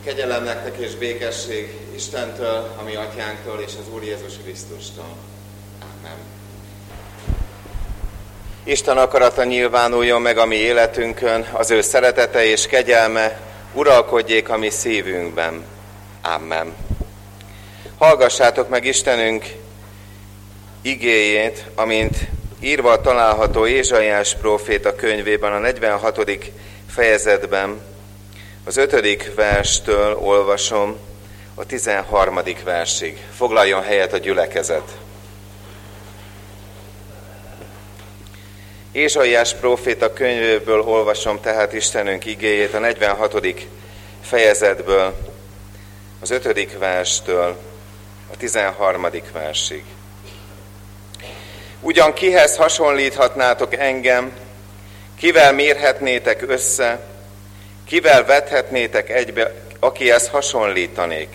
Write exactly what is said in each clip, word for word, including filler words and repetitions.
Kegyelem nektek és békesség Istentől, a mi atyánktól és az Úr Jézus Krisztustól. Amen. Isten akarata nyilvánuljon meg a mi életünkön, az ő szeretete és kegyelme uralkodjék a mi szívünkben. Amen. Hallgassátok meg Istenünk igéjét, amint írva található Ézsaiás próféta könyvében, a negyvenhatodik fejezetben, az ötödik verstől olvasom a tizenharmadik versig. Foglaljon helyet a gyülekezet. Ézsaiás próféta könyvéből olvasom tehát Istenünk igéjét, a negyvenhatodik fejezetből, az ötödik verstől a tizenharmadik versig. Ugyan kihez hasonlíthatnátok engem, kivel mérhetnétek össze, kivel vethetnétek egybe, akihez hasonlítanék?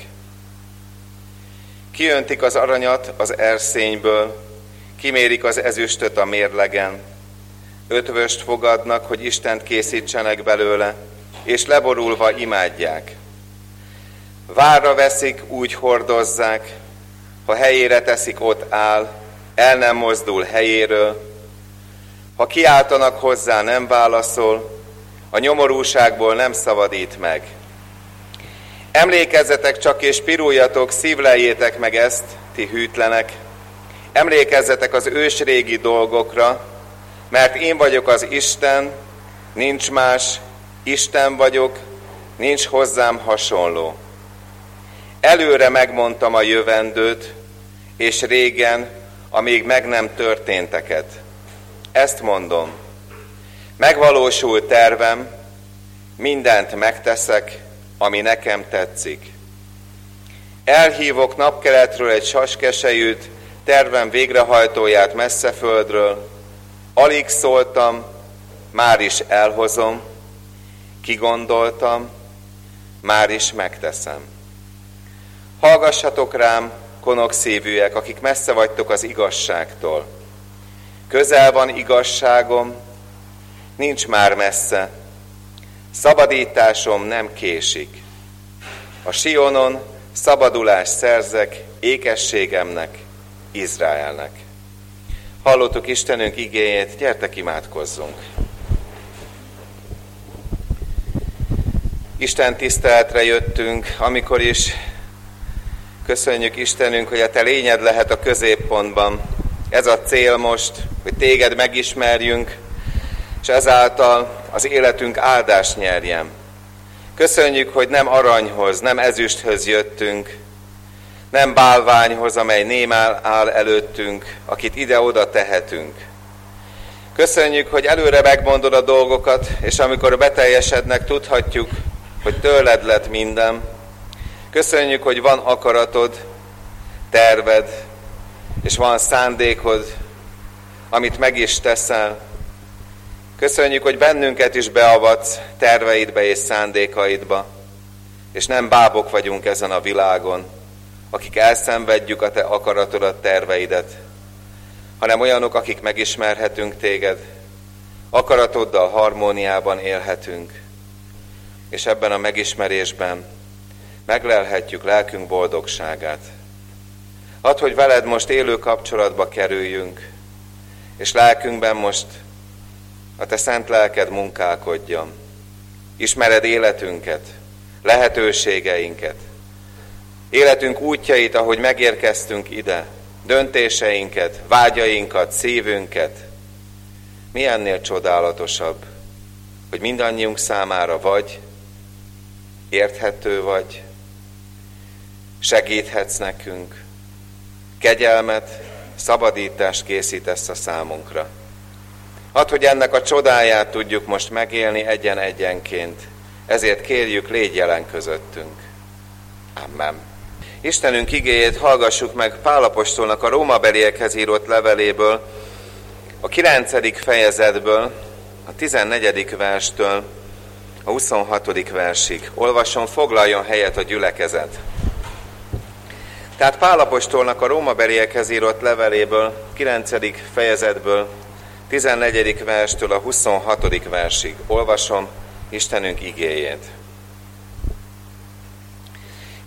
Kiöntik az aranyat az erszényből, kimérik az ezüstöt a mérlegen, ötvöst fogadnak, hogy Istent készítsenek belőle, és leborulva imádják. Várra veszik, úgy hordozzák, ha helyére teszik, ott áll, el nem mozdul helyéről. Ha kiáltanak hozzá, nem válaszol, a nyomorúságból nem szabadít meg. Emlékezzetek csak és piruljatok, szívleljétek meg ezt, ti hűtlenek. Emlékezzetek az ősrégi dolgokra, mert én vagyok az Isten, nincs más, Isten vagyok, nincs hozzám hasonló. Előre megmondtam a jövendőt, és régen a még meg nem történteket. Ezt mondom, megvalósul tervem, mindent megteszek, ami nekem tetszik. Elhívok napkeletről egy saskesejűt, tervem végrehajtóját messze földről. Alig szóltam, már is elhozom, kigondoltam, már is megteszem. Hallgassatok rám, konok szívűek, akik messze vagytok az igazságtól. Közel van igazságom, nincs már messze. Szabadításom nem késik. A Sionon szabadulást szerzek ékességemnek, Izraelnek. Hallottuk Istenünk igéjét, gyertek imádkozzunk. Isten tiszteletre jöttünk, amikor is köszönjük Istenünk, hogy a te lényed lehet a középpontban. Ez a cél most, hogy téged megismerjünk, és ezáltal az életünk áldást nyerjen. Köszönjük, hogy nem aranyhoz, nem ezüsthöz jöttünk, nem bálványhoz, amely némán áll előttünk, akit ide-oda tehetünk. Köszönjük, hogy előre megmondod a dolgokat, és amikor beteljesednek, tudhatjuk, hogy tőled lett minden. Köszönjük, hogy van akaratod, terved, és van szándékod, amit meg is teszel. Köszönjük, hogy bennünket is beavatsz terveidbe és szándékaidba, és nem bábok vagyunk ezen a világon, akik elszenvedjük a te akaratodat, terveidet, hanem olyanok, akik megismerhetünk téged, akaratoddal harmóniában élhetünk, és ebben a megismerésben meglelhetjük lelkünk boldogságát. Add, hogy veled most élő kapcsolatba kerüljünk, és lelkünkben most a te szent lelked munkálkodjon. Ismered életünket, lehetőségeinket, életünk útjait, ahogy megérkeztünk ide, döntéseinket, vágyainkat, szívünket. Mi ennél csodálatosabb, hogy mindannyiunk számára vagy, érthető vagy, segíthetsz nekünk, kegyelmet, szabadítást készítesz a számunkra. Add, hogy ennek a csodáját tudjuk most megélni egyen-egyenként, ezért kérjük, légy jelen közöttünk. Amen. Istenünk igéjét hallgassuk meg Pál apostolnak a rómabeliekhez írott leveléből, a kilencedik fejezetből, a tizennegyedik verstől a huszonhatodik versig. Olvasson, foglaljon helyet a gyülekezet. Tehát Pál apostolnak a rómabeliekhez írott leveléből, kilencedik fejezetből, tizennegyedik verstől a huszonhatodik versig. Olvasom Istenünk igéjét.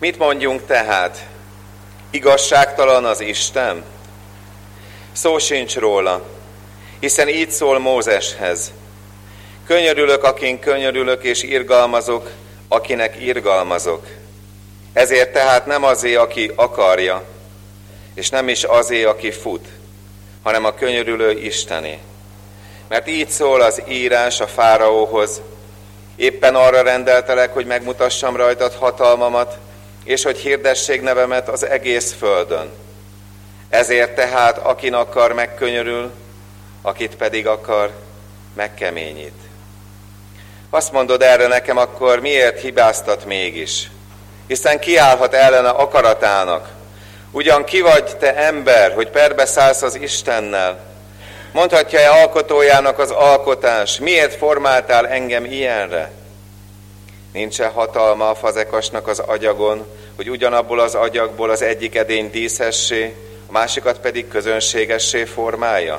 Mit mondjunk tehát? Igazságtalan az Isten? Szó sincs róla, hiszen így szól Mózeshez. Könyörülök, akin könyörülök, és irgalmazok, akinek irgalmazok. Ezért tehát nem azé, aki akarja, és nem is azé, aki fut, hanem a könyörülő Istené. Mert így szól az írás a fáraóhoz, éppen arra rendeltelek, hogy megmutassam rajtad hatalmamat, és hogy hirdessék nevemet az egész földön. Ezért tehát, akin akar, megkönyörül, akit pedig akar, megkeményít. Azt mondod erre nekem, akkor miért hibáztat mégis? Hiszen kiállhat ellene akaratának. Ugyan ki vagy te ember, hogy perbeszállsz az Istennel? Mondhatja-e alkotójának az alkotás, miért formáltál engem ilyenre? Nincs-e hatalma a fazekasnak az agyagon, hogy ugyanabból az agyagból az egyik edény díszessé, a másikat pedig közönségessé formálja?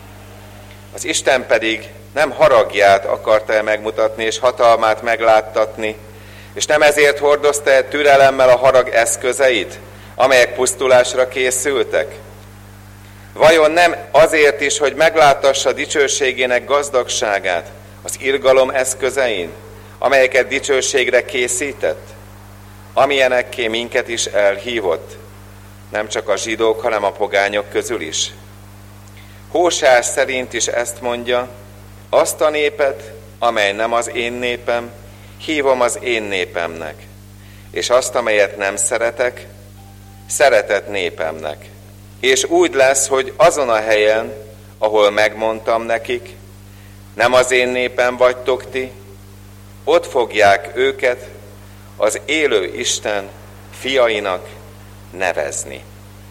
Az Isten pedig nem haragját akarta-e megmutatni, és hatalmát megláttatni, és nem ezért hordozta-e türelemmel a harag eszközeit, amelyek pusztulásra készültek? Vajon nem azért is, hogy megláttassa dicsőségének gazdagságát az irgalom eszközein, amelyeket dicsőségre készített, amilyenekké minket is elhívott, nem csak a zsidók, hanem a pogányok közül is? Hósás szerint is ezt mondja, azt a népet, amely nem az én népem, hívom az én népemnek, és azt, amelyet nem szeretek, szeretett népemnek. És úgy lesz, hogy azon a helyen, ahol megmondtam nekik, nem az én népem vagytok ti, ott fogják őket az élő Isten fiainak nevezni.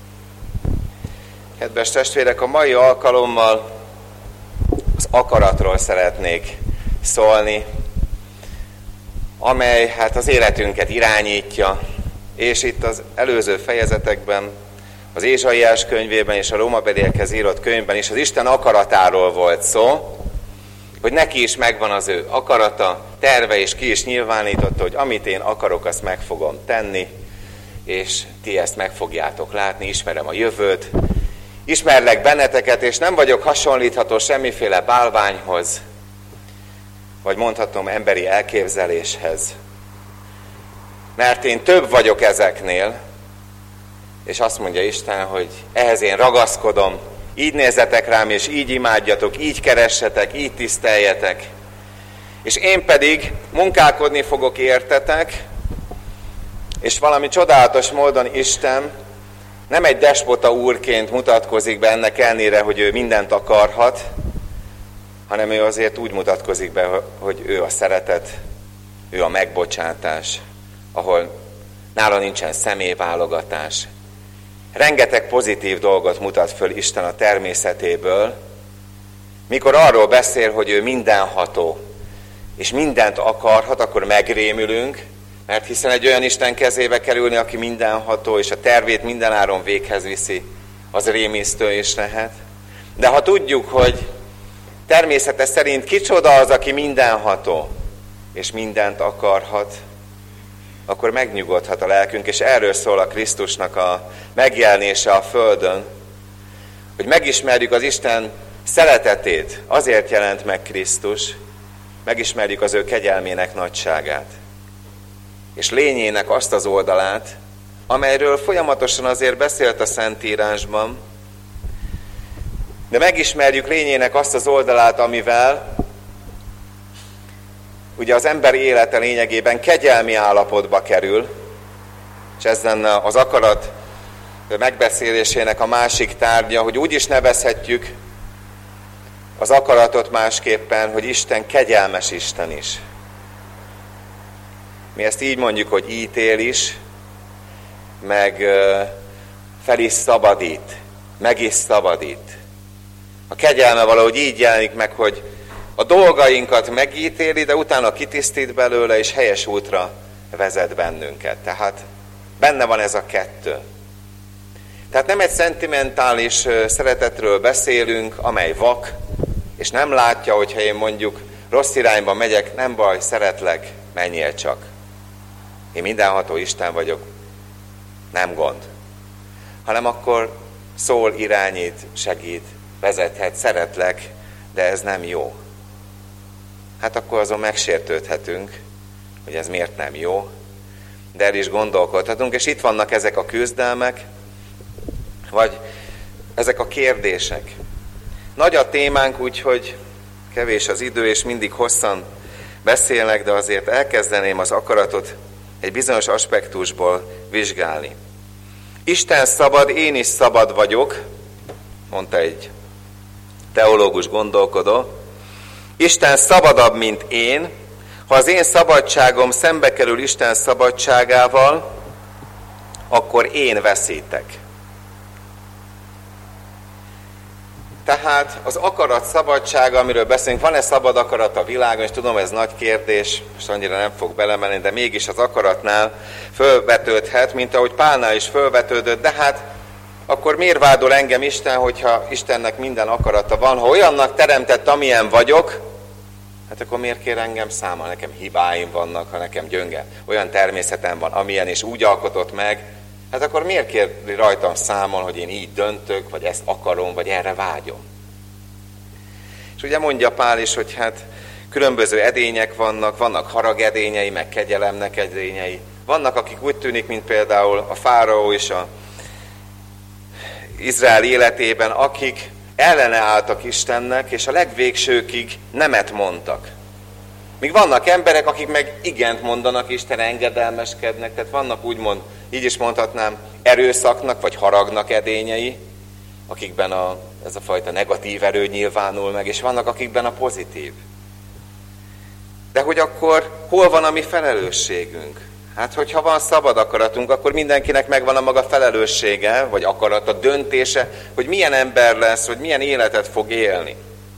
Kedves testvérek, a mai alkalommal az akaratról szeretnék szólni, amely hát az életünket irányítja, és itt az előző fejezetekben, az Ézsaiás könyvében és a Rómabeliekhez írott könyvben is az Isten akaratáról volt szó, hogy neki is megvan az ő akarata, terve, és ki is nyilvánította, hogy amit én akarok, azt meg fogom tenni, és ti ezt meg fogjátok látni, ismerem a jövőt, ismerlek benneteket, és nem vagyok hasonlítható semmiféle bálványhoz, vagy mondhatom emberi elképzeléshez. Mert én több vagyok ezeknél, és azt mondja Isten, hogy ehhez én ragaszkodom, így nézzetek rám, és így imádjatok, így keressetek, így tiszteljetek. És én pedig munkálkodni fogok értetek, és valami csodálatos módon Isten nem egy despota úrként mutatkozik be ennek ellenére, hogy ő mindent akarhat, hanem ő azért úgy mutatkozik be, hogy ő a szeretet, ő a megbocsátás, ahol nála nincsen személyválogatás. Rengeteg pozitív dolgot mutat föl Isten a természetéből, mikor arról beszél, hogy ő mindenható, és mindent akarhat, akkor megrémülünk, mert hiszen egy olyan Isten kezébe kerülni, aki mindenható, és a tervét mindenáron véghez viszi, az rémisztő is lehet. De ha tudjuk, hogy természete szerint kicsoda az, aki mindenható, és mindent akarhat, akkor megnyugodhat a lelkünk, és erről szól a Krisztusnak a megjelenése a földön, hogy megismerjük az Isten szeretetét, azért jelent meg Krisztus, megismerjük az ő kegyelmének nagyságát, és lényének azt az oldalát, amelyről folyamatosan azért beszélt a Szentírásban, de megismerjük lényének azt az oldalát, amivel ugye az ember élete lényegében kegyelmi állapotba kerül, és ez lenne az akarat megbeszélésének a másik tárgya, hogy úgy is nevezhetjük az akaratot másképpen, hogy Isten kegyelmes Isten is. Mi ezt így mondjuk, hogy ítél is, meg fel is szabadít, meg is szabadít. A kegyelme valahogy így jelenik meg, hogy a dolgainkat megítéli, de utána kitisztít belőle, és helyes útra vezet bennünket. Tehát benne van ez a kettő. Tehát nem egy szentimentális szeretetről beszélünk, amely vak, és nem látja, hogyha én mondjuk rossz irányba megyek, nem baj, szeretlek, menjél csak. Én mindenható Isten vagyok, nem gond. Hanem akkor szól, irányít, segít, vezethet, szeretlek, de ez nem jó. Hát akkor azon megsértődhetünk, hogy ez miért nem jó, de el is gondolkodhatunk, és itt vannak ezek a küzdelmek, vagy ezek a kérdések. Nagy a témánk, úgyhogy kevés az idő, és mindig hosszan beszélnek, de azért elkezdeném az akaratot egy bizonyos aspektusból vizsgálni. Isten szabad, én is szabad vagyok, mondta egy teológus gondolkodó. Isten szabadabb, mint én. Ha az én szabadságom szembe kerül Isten szabadságával, akkor én veszítek. Tehát az akarat szabadsága, amiről beszélünk, van-e szabad akarat a világon, és tudom, ez nagy kérdés, most annyira nem fog belemenni, de mégis az akaratnál fölvetődhet, mint ahogy Pálnál is fölvetődött, de hát akkor miért vádol engem Isten, hogyha Istennek minden akarata van? Ha olyannak teremtett, amilyen vagyok, hát akkor miért kér engem számol? Nekem hibáim vannak, ha nekem gyönge. Olyan természetem van, amilyen és úgy alkotott meg, hát akkor miért kér rajtam számol, hogy én így döntök, vagy ezt akarom, vagy erre vágyom? És ugye mondja Pál is, hogy hát különböző edények vannak, vannak haragedényei, meg kegyelemnek edényei. Vannak, akik úgy tűnik, mint például a fáraó és a Izrael életében, akik ellene álltak Istennek, és a legvégsőkig nemet mondtak. Míg vannak emberek, akik meg igent mondanak, Isten engedelmeskednek, tehát vannak úgymond, így is mondhatnám, erőszaknak vagy haragnak edényei, akikben a, ez a fajta negatív erő nyilvánul meg, és vannak, akikben a pozitív. De hogy akkor hol van a mi felelősségünk? Hát, hogyha van szabad akaratunk, akkor mindenkinek megvan a maga felelőssége, vagy akarata, döntése, hogy milyen ember lesz, hogy milyen életet fog élni.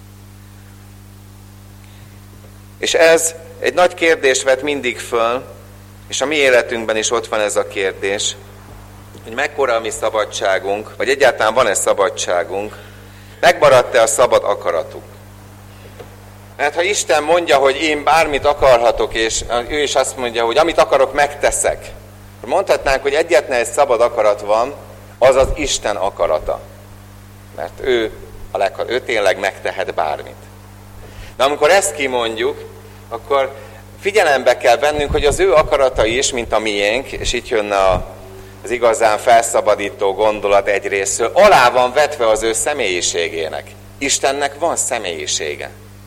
És ez egy nagy kérdés vet mindig föl, és a mi életünkben is ott van ez a kérdés, hogy mekkora a mi szabadságunk, vagy egyáltalán van-e szabadságunk, megmaradt-e a szabad akaratunk. Mert ha Isten mondja, hogy én bármit akarhatok, és ő is azt mondja, hogy amit akarok, megteszek, mondhatnánk, hogy egyetlen egy szabad akarat van, az az Isten akarata. Mert ő, a leg, ő tényleg megtehet bármit. De amikor ezt kimondjuk, akkor figyelembe kell vennünk, hogy az ő akarata is, mint a miénk, és itt jönne a, az igazán felszabadító gondolat egyrésztről, alá van vetve az ő személyiségének. Istennek van személyisége.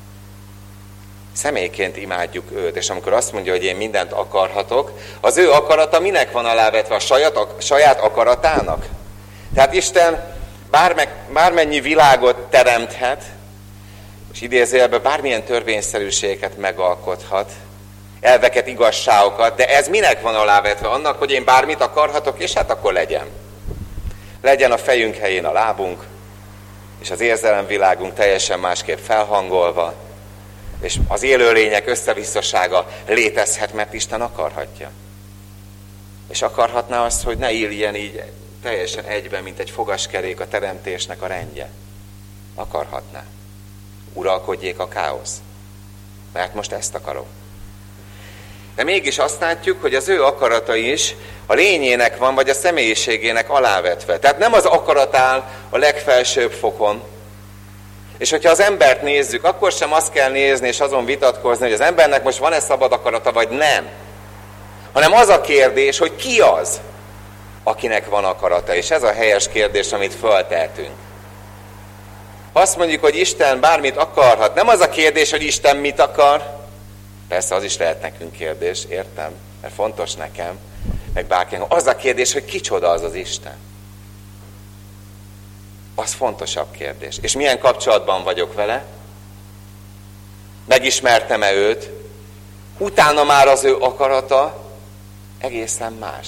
Személyként imádjuk őt, és amikor azt mondja, hogy én mindent akarhatok, az ő akarata minek van alávetve? A saját, a saját akaratának? Tehát Isten bárme, bármennyi világot teremthet, és idézőjelben bármilyen törvényszerűséget megalkothat, elveket, igazságokat, de ez minek van alávetve? Annak, hogy én bármit akarhatok, és hát akkor legyen. Legyen a fejünk helyén a lábunk, és az érzelemvilágunk teljesen másképp felhangolva, és az élőlények összevisszasága létezhet, mert Isten akarhatja. És akarhatná azt, hogy ne illjen így teljesen egyben, mint egy fogaskerék a teremtésnek a rendje. Akarhatná. Uralkodjék a káosz. Mert most ezt akarom. De mégis azt látjuk, hogy az ő akarata is a lényének van, vagy a személyiségének alávetve. Tehát nem az akarat áll a legfelsőbb fokon. És hogyha az embert nézzük, akkor sem azt kell nézni és azon vitatkozni, hogy az embernek most van-e szabad akarata, vagy nem. Hanem az a kérdés, hogy ki az, akinek van akarata. És ez a helyes kérdés, amit föltehetünk. Azt mondjuk, hogy Isten bármit akarhat. Nem az a kérdés, hogy Isten mit akar. Persze az is lehet nekünk kérdés, értem, mert fontos nekem, meg bárkinek. Az a kérdés, hogy kicsoda az az Isten. Az fontosabb kérdés. És milyen kapcsolatban vagyok vele? Megismertem-e őt? Utána már az ő akarata egészen más.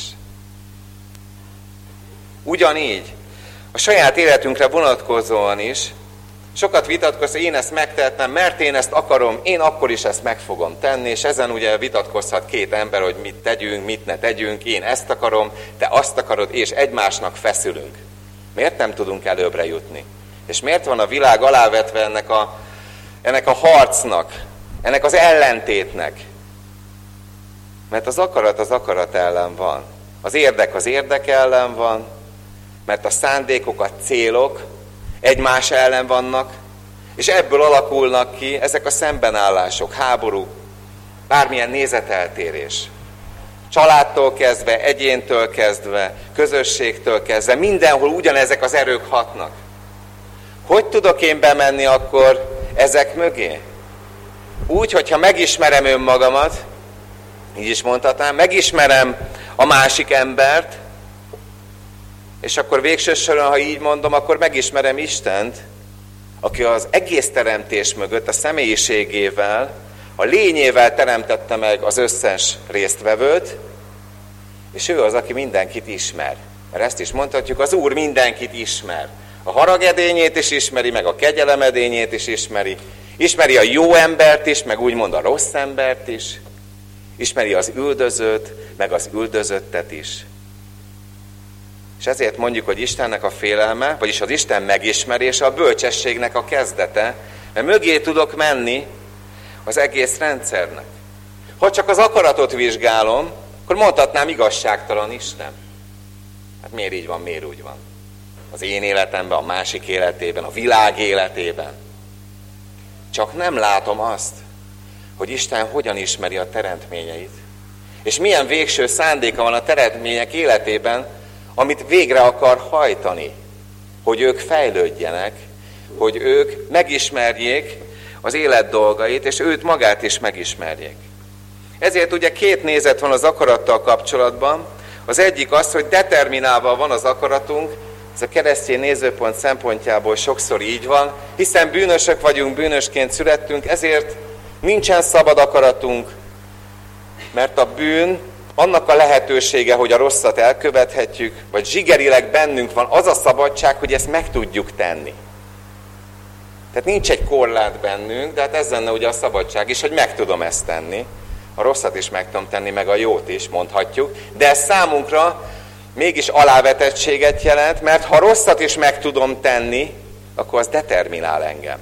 Ugyanígy, a saját életünkre vonatkozóan is, sokat vitatkozom, én ezt megtehetem, mert én ezt akarom, én akkor is ezt meg fogom tenni, és ezen ugye vitatkozhat két ember, hogy mit tegyünk, mit ne tegyünk, én ezt akarom, te azt akarod, és egymásnak feszülünk. Miért nem tudunk előbbre jutni? És miért van a világ alávetve ennek a, ennek a harcnak, ennek az ellentétnek? Mert az akarat az akarat ellen van. Az érdek az érdek ellen van, mert a szándékok, a célok egymás ellen vannak, és ebből alakulnak ki ezek a szembenállások, háború, bármilyen nézeteltérés. Családtól kezdve, egyéntől kezdve, közösségtől kezdve, mindenhol ugyanezek az erők hatnak. Hogy tudok én bemenni akkor ezek mögé? Úgy, hogyha megismerem önmagamat, így is mondhatnám, megismerem a másik embert, és akkor végső soron, ha így mondom, akkor megismerem Istent, aki az egész teremtés mögött a személyiségével, a lényével teremtette meg az összes résztvevőt, és ő az, aki mindenkit ismer. Mert ezt is mondhatjuk, az Úr mindenkit ismer. A haragedényét is ismeri, meg a kegyelemedényét is ismeri. Ismeri a jó embert is, meg úgymond a rossz embert is. Ismeri az üldözőt, meg az üldözöttet is. És ezért mondjuk, hogy Istennek a félelme, vagyis az Isten megismerése a bölcsességnek a kezdete, mert mögé tudok menni az egész rendszernek. Ha csak az akaratot vizsgálom, akkor mondhatnám, igazságtalan Isten. Hát miért így van, miért úgy van? Az én életemben, a másik életében, a világ életében. Csak nem látom azt, hogy Isten hogyan ismeri a teremtményeit, és milyen végső szándéka van a teremtmények életében, amit végre akar hajtani, hogy ők fejlődjenek, hogy ők megismerjék az élet dolgait, és őt magát is megismerjék. Ezért ugye két nézet van az akarattal kapcsolatban. Az egyik az, hogy determinálva van az akaratunk, ez a keresztény nézőpont szempontjából sokszor így van, hiszen bűnösök vagyunk, bűnösként születtünk, ezért nincsen szabad akaratunk, mert a bűn annak a lehetősége, hogy a rosszat elkövethetjük, vagy zsigerileg bennünk van az a szabadság, hogy ezt meg tudjuk tenni. Tehát nincs egy korlát bennünk, de hát ez lenne ugye a szabadság is, hogy meg tudom ezt tenni. A rosszat is meg tudom tenni, meg a jót is, mondhatjuk. De ez számunkra mégis alávetettséget jelent, mert ha rosszat is meg tudom tenni, akkor az determinál engem.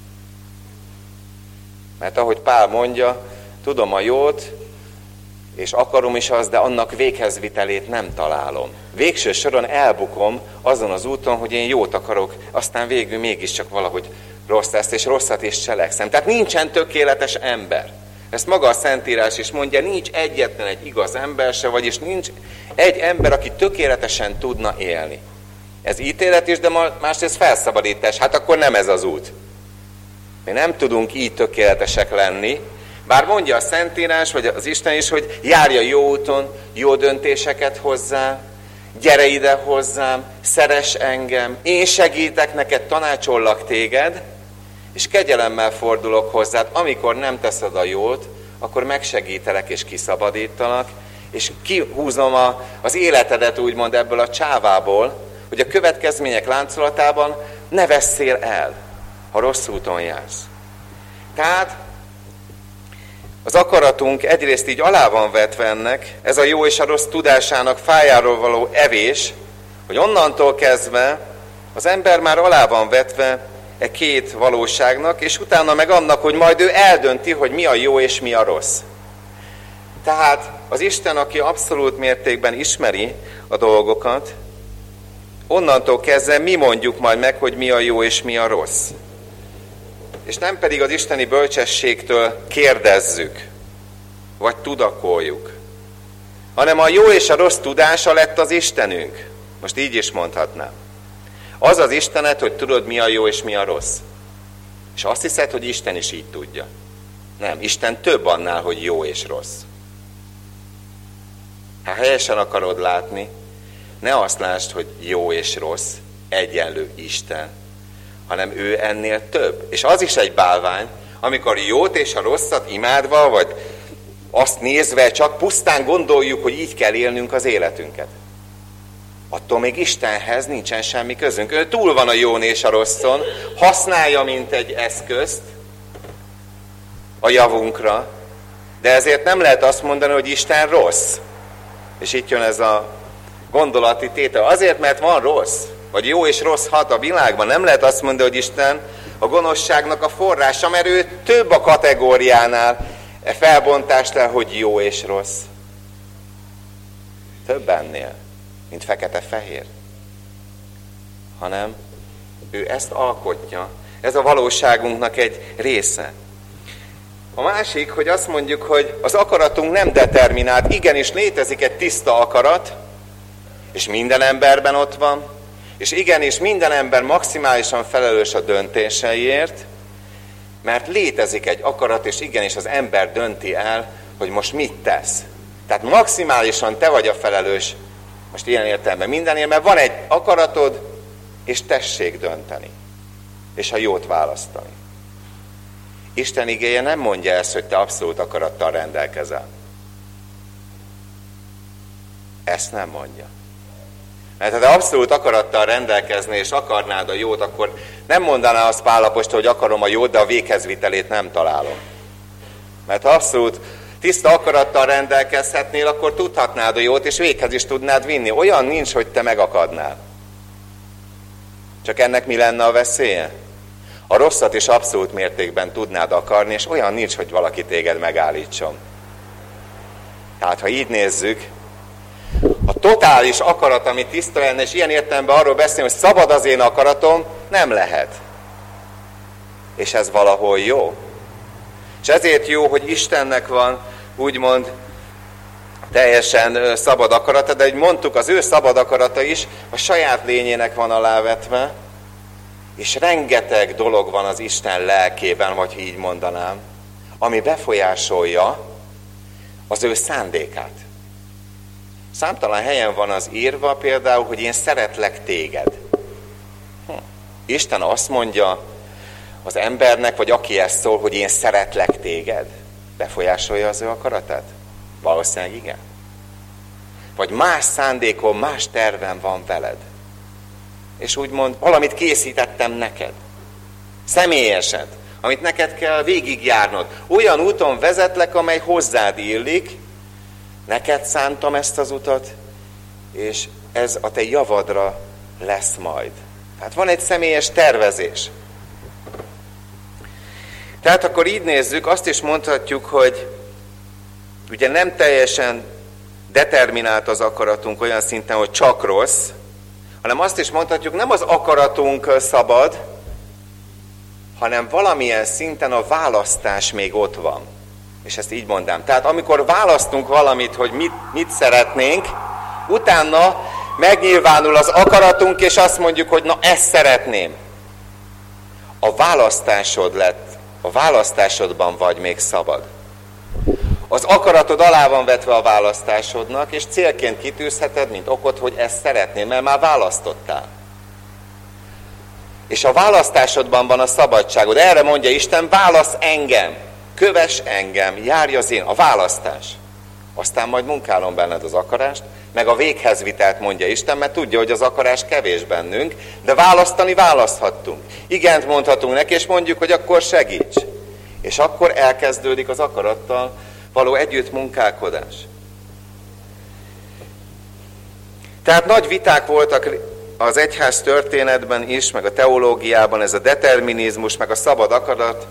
Mert ahogy Pál mondja, tudom a jót, és akarom is azt, de annak véghezvitelét nem találom. Végső soron elbukom azon az úton, hogy én jót akarok, aztán végül mégiscsak valahogy rossz lesz, és rosszat is cselekszem. Tehát nincsen tökéletes ember. Ezt maga a Szentírás is mondja, nincs egyetlen egy igaz ember se, vagyis nincs egy ember, aki tökéletesen tudna élni. Ez ítélet is, de másrészt felszabadítás. Hát akkor nem ez az út. Mi nem tudunk így tökéletesek lenni, bár mondja a Szentírás, vagy az Isten is, hogy járja jó úton, jó döntéseket hozzá, gyere ide hozzám, szeress engem, én segítek neked, tanácsollak téged, és kegyelemmel fordulok hozzád, amikor nem teszed a jót, akkor megsegítelek és kiszabadítalak, és kihúzom a, az életedet úgymond ebből a csávából, hogy a következmények láncolatában ne vesszél el, ha rossz úton jársz. Tehát az akaratunk egyrészt így alá van vetve ennek, ez a jó és a rossz tudásának fájáról való evés, hogy onnantól kezdve az ember már alá van vetve e két valóságnak, és utána meg annak, hogy majd ő eldönti, hogy mi a jó és mi a rossz. Tehát az Isten, aki abszolút mértékben ismeri a dolgokat, onnantól kezdve mi mondjuk majd meg, hogy mi a jó és mi a rossz. És nem pedig az isteni bölcsességtől kérdezzük, vagy tudakoljuk, hanem a jó és a rossz tudása lett az Istenünk. Most így is mondhatnám. Az az Istenet, hogy tudod, mi a jó és mi a rossz. És azt hiszed, hogy Isten is így tudja. Nem, Isten több annál, hogy jó és rossz. Ha helyesen akarod látni, ne azt lásd, hogy jó és rossz, egyenlő Isten, hanem ő ennél több. És az is egy bálvány, amikor jót és a rosszat imádva, vagy azt nézve csak pusztán gondoljuk, hogy így kell élnünk az életünket. Attól még Istenhez nincsen semmi közünk. Ő túl van a jón és a rosszon, használja, mint egy eszközt a javunkra, de ezért nem lehet azt mondani, hogy Isten rossz. És itt jön ez a gondolati tétel. Azért, mert van rossz, vagy jó és rossz hat a világban, nem lehet azt mondani, hogy Isten a gonoszságnak a forrása, mert ő több a kategóriánál e felbontásnál, hogy jó és rossz. Több ennél, mint fekete-fehér. Hanem ő ezt alkotja. Ez a valóságunknak egy része. A másik, hogy azt mondjuk, hogy az akaratunk nem determinált. Igenis létezik egy tiszta akarat, és minden emberben ott van, és igenis minden ember maximálisan felelős a döntéseiért, mert létezik egy akarat, és igenis az ember dönti el, hogy most mit tesz. Tehát maximálisan te vagy a felelős, most ilyen értelemben mindenért, mert van egy akaratod, és tessék dönteni, és a jót választani. Isten igéje nem mondja ezt, hogy te abszolút akarattal rendelkezel. Ezt nem mondja. Mert ha te abszolút akarattal rendelkezni, és akarnád a jót, akkor nem mondaná azt Pál apostol, hogy akarom a jót, de a véghezvitelét nem találom. Mert ha abszolút tiszta akarattal rendelkezhetnél, akkor tudhatnád a jót, és véghez is tudnád vinni. Olyan nincs, hogy te megakadnál. Csak ennek mi lenne a veszélye? A rosszat is abszolút mértékben tudnád akarni, és olyan nincs, hogy valaki téged megállítson. Tehát, ha így nézzük, a totális akarat, ami tiszta lenne, és ilyen értelemben arról beszélni, hogy szabad az én akaratom, nem lehet. És ez valahol jó. És ezért jó, hogy Istennek van, úgymond, teljesen szabad akarata, de hogy mondtuk, az ő szabad akarata is a saját lényének van alávetve, és rengeteg dolog van az Isten lelkében, vagy így mondanám, ami befolyásolja az ő szándékát. Számtalan helyen van az írva például, hogy én szeretlek téged. Hm. Isten azt mondja az embernek, vagy aki ezt szól, hogy én szeretlek téged. Befolyásolja az ő akaratát? Valószínűleg igen. Vagy más szándékom, más tervem van veled. És úgymond valamit készítettem neked. Személyesen. Amit neked kell végigjárnod. Olyan úton vezetlek, amely hozzád illik. Neked szántam ezt az utat, és ez a te javadra lesz majd. Tehát van egy személyes tervezés. Tehát akkor így nézzük, azt is mondhatjuk, hogy ugye nem teljesen determinált az akaratunk olyan szinten, hogy csak rossz, hanem azt is mondhatjuk, nem az akaratunk szabad, hanem valamilyen szinten a választás még ott van. És ezt így mondám. Tehát amikor választunk valamit, hogy mit, mit szeretnénk, utána megnyilvánul az akaratunk, és azt mondjuk, hogy na ezt szeretném. A választásod lett, a választásodban vagy még szabad. Az akaratod alá van vetve a választásodnak, és célként kitűzheted, mint okot, hogy ezt szeretném, mert már választottál. És a választásodban van a szabadságod. Erre mondja Isten, válasz engem, kövess engem, járj az én, a választás. Aztán majd munkálom benned az akarást, meg a véghezvitelt mondja Isten, mert tudja, hogy az akarás kevés bennünk, de választani választhattunk. Igent mondhatunk neki, és mondjuk, hogy akkor segíts. És akkor elkezdődik az akarattal való együtt munkálkodás. Tehát nagy viták voltak az egyház történetben is, meg a teológiában, ez a determinizmus, meg a szabad akarat.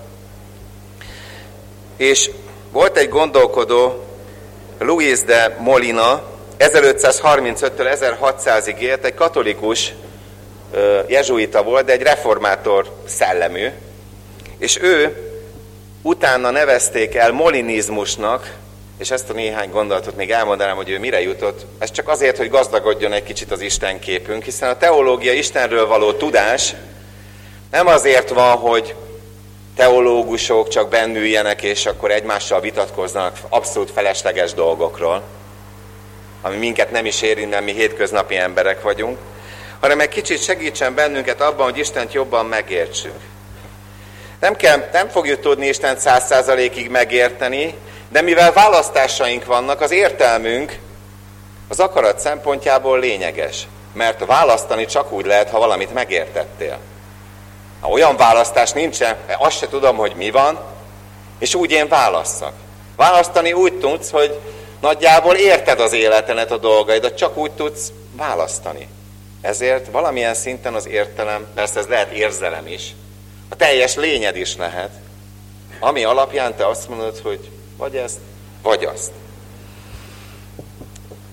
És volt egy gondolkodó, Luis de Molina, ezerötszázharmincöttől ezerhatszázig élt, egy katolikus jezsuita volt, de egy reformátor szellemű, és ő utána nevezték el molinizmusnak, és ezt a néhány gondolatot még elmondanám, hogy ő mire jutott. Ez csak azért, hogy gazdagodjon egy kicsit az Isten képünk, hiszen a teológia, Istenről való tudás nem azért van, hogy teológusok csak bennüljenek, és akkor egymással vitatkoznak abszolút felesleges dolgokról, ami minket nem is érint, mert mi hétköznapi emberek vagyunk, hanem egy kicsit segítsen bennünket abban, hogy Istent jobban megértsük. Nem, kell, nem fogjuk tudni Istent száz százalékig megérteni, de mivel választásaink vannak, az értelmünk az akarat szempontjából lényeges. Mert választani csak úgy lehet, ha valamit megértettél. Ha olyan választás nincsen, azt se tudom, hogy mi van, és úgy én válasszak. Választani úgy tudsz, hogy nagyjából érted az életenet, a dolgaidat, csak úgy tudsz választani. Ezért valamilyen szinten az értelem, persze ez lehet érzelem is, a teljes lényed is lehet, ami alapján te azt mondod, hogy vagy ezt, vagy azt.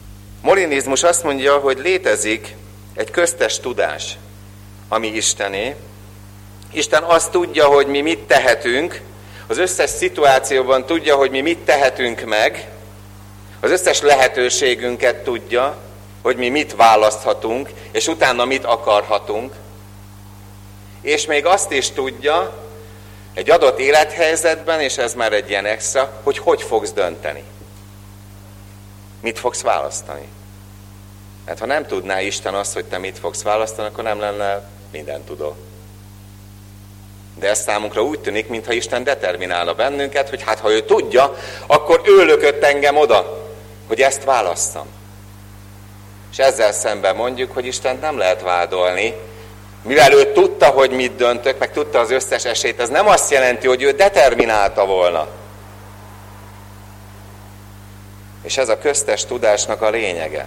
molinizmus azt mondja, hogy létezik egy köztes tudás, ami Istené. Isten azt tudja, hogy mi mit tehetünk, az összes szituációban tudja, hogy mi mit tehetünk meg, az összes lehetőségünket tudja, hogy mi mit választhatunk, és utána mit akarhatunk. És még azt is tudja, egy adott élethelyzetben, és ez már egy ilyen extra, hogy hogy fogsz dönteni. Mit fogsz választani. Mert ha nem tudná Isten azt, hogy te mit fogsz választani, akkor nem lenne mindentudó. De ez számunkra úgy tűnik, mintha Isten determinálna bennünket, hogy hát ha ő tudja, akkor ő lökött engem oda, hogy ezt válasszam. És ezzel szemben mondjuk, hogy Istent nem lehet vádolni, mivel ő tudta, hogy mit döntök, meg tudta az összes esélyt, ez nem azt jelenti, hogy ő determinálta volna. És ez a köztes tudásnak a lényege.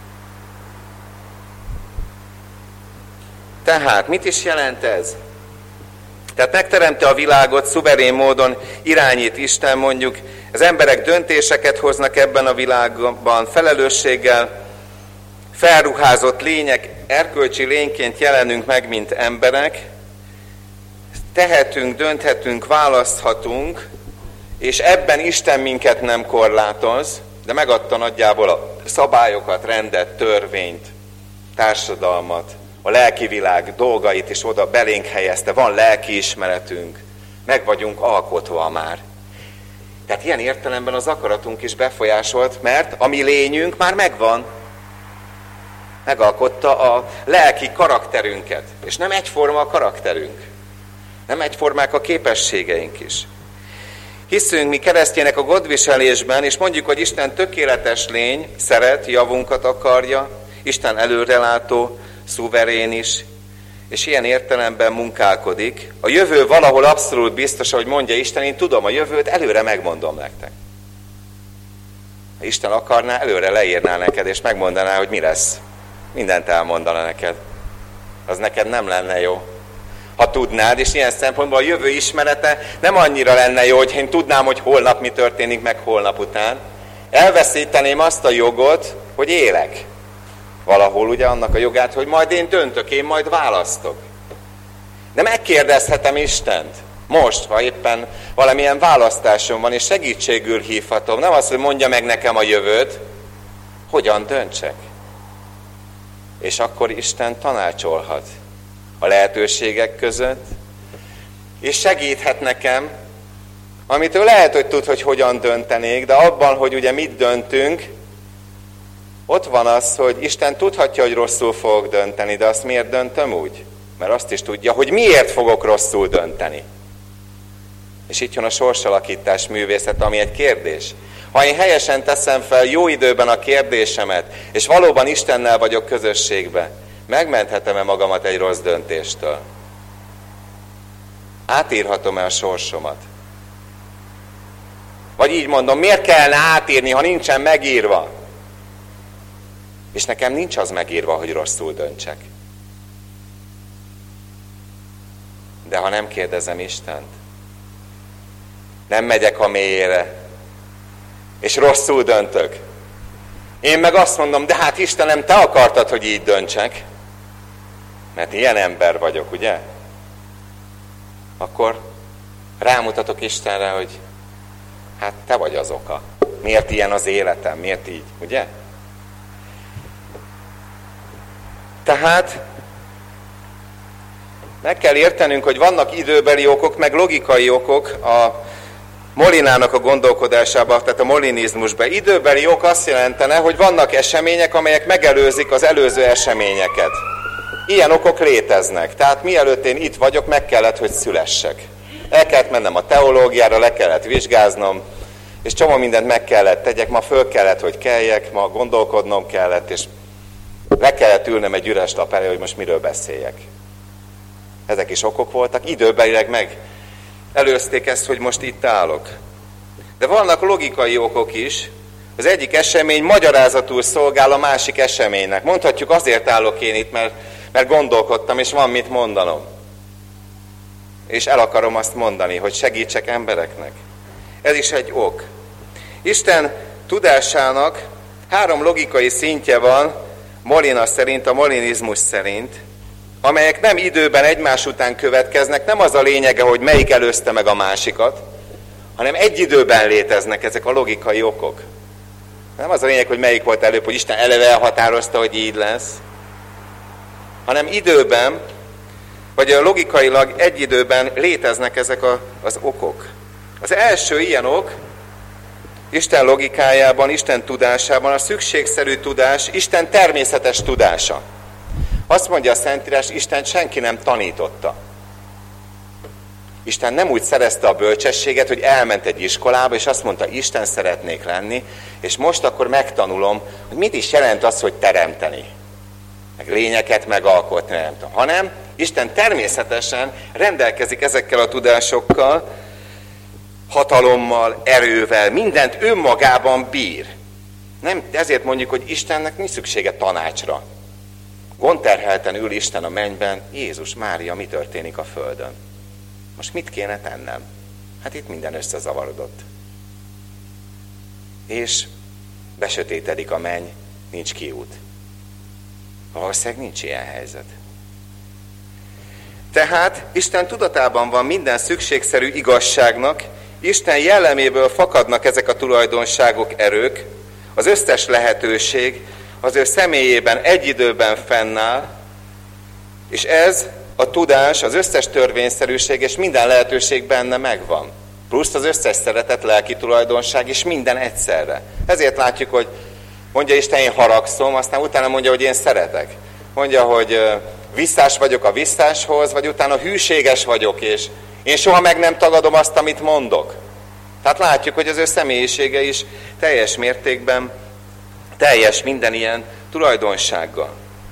Tehát mit is jelent ez? Tehát megteremti a világot, szuverén módon irányít Isten, mondjuk, az emberek döntéseket hoznak ebben a világban, felelősséggel, felruházott lények, erkölcsi lényként jelenünk meg, mint emberek, tehetünk, dönthetünk, választhatunk, és ebben Isten minket nem korlátoz, de megadta nagyjából a szabályokat, rendet, törvényt, társadalmat, a lelki világ dolgait is oda belénk helyezte, van lelkiismeretünk, meg vagyunk alkotva már. Tehát ilyen értelemben az akaratunk is befolyásolt, mert a mi lényünk már megvan. Megalkotta a lelki karakterünket. És nem egyforma a karakterünk. Nem egyformák a képességeink is. Hiszünk mi keresztjének a gondviselésben, és mondjuk, hogy Isten tökéletes lény, szeret, javunkat akarja, Isten előrelátó, szuverén is, és ilyen értelemben munkálkodik. A jövő valahol abszolút biztos, ahogy mondja Isten, én tudom a jövőt, előre megmondom nektek. Ha Isten akarná, előre leírná neked, és megmondaná, hogy mi lesz. Mindent elmondana neked. Az neked nem lenne jó. Ha tudnád, és ilyen szempontból a jövő ismerete nem annyira lenne jó, hogy én tudnám, hogy holnap mi történik, meg holnap után. Elveszíteném azt a jogot, hogy élek. Valahol ugye annak a jogát, hogy majd én döntök, én majd választok. De megkérdezhetem Istent. Most, ha éppen valamilyen választásom van, és segítségül hívhatom. Nem az, hogy mondja meg nekem a jövőt, hogyan döntsek. És akkor Isten tanácsolhat a lehetőségek között, és segíthet nekem, amitől lehet, hogy tud, hogy hogyan döntenék, de abban, hogy ugye mit döntünk, ott van az, hogy Isten tudhatja, hogy rosszul fogok dönteni, de azt miért döntöm úgy? Mert azt is tudja, hogy miért fogok rosszul dönteni. És itt jön a sorsalakítás művészet, ami egy kérdés. Ha én helyesen teszem fel jó időben a kérdésemet, és valóban Istennel vagyok közösségben, megmenthetem-e magamat egy rossz döntéstől? Átírhatom-e a sorsomat? Vagy így mondom, miért kellene átírni, ha nincsen megírva? És nekem nincs az megírva, hogy rosszul döntsek. De ha nem kérdezem Istent, nem megyek a mélyére, és rosszul döntök. Én meg azt mondom, de hát Istenem, te akartad, hogy így döntsek. Mert ilyen ember vagyok, ugye? Akkor rámutatok Istenre, hogy hát te vagy az oka. Miért ilyen az életem? Miért így, ugye? Tehát meg kell értenünk, hogy vannak időbeli okok, meg logikai okok a Molinának a gondolkodásában, tehát a molinizmusban. Időbeli ok azt jelentene, hogy vannak események, amelyek megelőzik az előző eseményeket. Ilyen okok léteznek. Tehát mielőtt én itt vagyok, meg kellett, hogy szülessek. El kellett mennem a teológiára, le kellett vizsgáznom, és csomó mindent meg kellett tegyek. Ma föl kellett, hogy keljek, ma gondolkodnom kellett, és le kellett ülnem egy üres lap elé, hogy most miről beszéljek. Ezek is okok voltak. Időbelileg meg előzték ezt, hogy most itt állok. De vannak logikai okok is. Az egyik esemény magyarázatul szolgál a másik eseménynek. Mondhatjuk, azért állok én itt, mert, mert gondolkodtam, és van mit mondanom. És el akarom azt mondani, hogy segítsek embereknek. Ez is egy ok. Isten tudásának Három logikai szintje van Molina szerint, a molinizmus szerint, amelyek nem időben egymás után következnek, nem az a lényege, hogy melyik előzte meg a másikat, hanem egy időben léteznek ezek a logikai okok. Nem az a lényeg, hogy melyik volt előbb, hogy Isten eleve elhatározta, hogy így lesz, hanem időben, vagy a logikailag egy időben léteznek ezek a, az okok. Az első ilyen ok, Isten logikájában, Isten tudásában a szükségszerű tudás, Isten természetes tudása. Azt mondja a Szentírás, Isten senki nem tanította. Isten nem úgy szerezte a bölcsességet, hogy elment egy iskolába, és azt mondta, Isten szeretnék lenni, és most akkor megtanulom, hogy mit is jelent az, hogy teremteni. Meg lényeket megalkotni, nem tudom. Hanem Isten természetesen rendelkezik ezekkel a tudásokkal, hatalommal, erővel, mindent önmagában bír. Nem, ezért mondjuk, hogy Istennek nincs szüksége tanácsra. Gondterhelten ül Isten a mennyben, Jézus Mária, mi történik a földön? Most mit kéne tennem? Hát itt minden összezavarodott. És besötétedik a menny, nincs kiút. Valószínűleg nincs ilyen helyzet. Tehát Isten tudatában van minden szükségszerű igazságnak, Isten jelleméből fakadnak ezek a tulajdonságok, erők, az összes lehetőség az ő személyében egy időben fennáll, és ez a tudás, az összes törvényszerűség és minden lehetőség benne megvan. Plusz az összes szeretet, lelki tulajdonság és minden egyszerre. Ezért látjuk, hogy mondja Isten, én haragszom, aztán utána mondja, hogy én szeretek. Mondja, hogy visszás vagyok a visszáshoz, vagy utána hűséges vagyok, és én soha meg nem tagadom azt, amit mondok. Tehát látjuk, hogy az ő személyisége is teljes mértékben, teljes minden ilyen tulajdonsággal.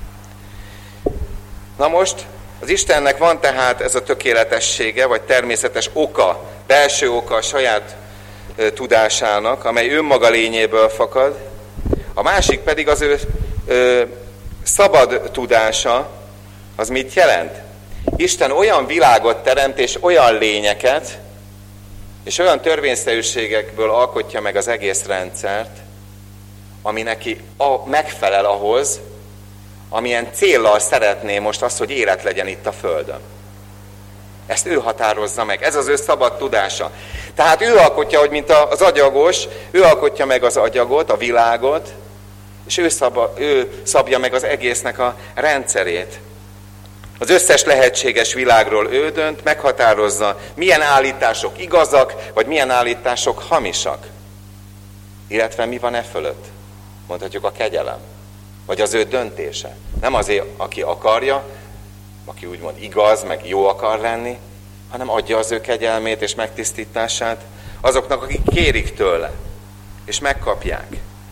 Na most, az Istennek van tehát ez a tökéletessége, vagy természetes oka, belső oka a saját ö, tudásának, amely önmaga lényéből fakad. A másik pedig az ő ö, szabad tudása, az mit jelent? Isten olyan világot teremt, és olyan lényeket, és olyan törvényszerűségekből alkotja meg az egész rendszert, ami neki a, megfelel ahhoz, amilyen céllal szeretné most azt, hogy élet legyen itt a Földön. Ezt ő határozza meg, ez az ő szabad tudása. Tehát ő alkotja, hogy mint az agyagos, ő alkotja meg az agyagot, a világot, és ő, szaba, ő szabja meg az egésznek a rendszerét. Az összes lehetséges világról ő dönt, meghatározza, milyen állítások igazak, vagy milyen állítások hamisak. Illetve mi van e fölött? Mondhatjuk a kegyelem. Vagy az ő döntése. Nem azért, aki akarja, aki úgymond igaz, meg jó akar lenni, hanem adja az ő kegyelmét és megtisztítását azoknak, akik kérik tőle, és megkapják.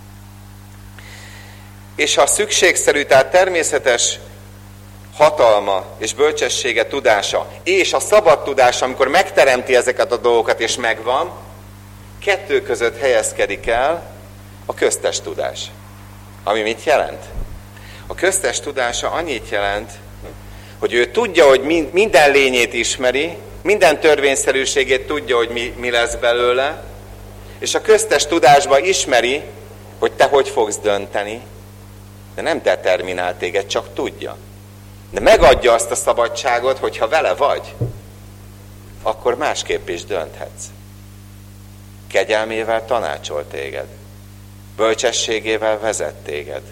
És ha szükségszerű, tehát természetes hatalma és bölcsessége, tudása, és a szabad tudása, amikor megteremti ezeket a dolgokat, és megvan, kettő között helyezkedik el a köztes tudás. Ami mit jelent? A köztes tudása annyit jelent, hogy ő tudja, hogy minden lényét ismeri, minden törvényszerűségét tudja, hogy mi, mi lesz belőle, és a köztes tudásban ismeri, hogy te hogy fogsz dönteni, de nem determinál téged, csak tudja. De megadja azt a szabadságot, hogyha vele vagy, akkor másképp is dönthetsz. Kegyelmével tanácsol téged. Bölcsességével vezet téged.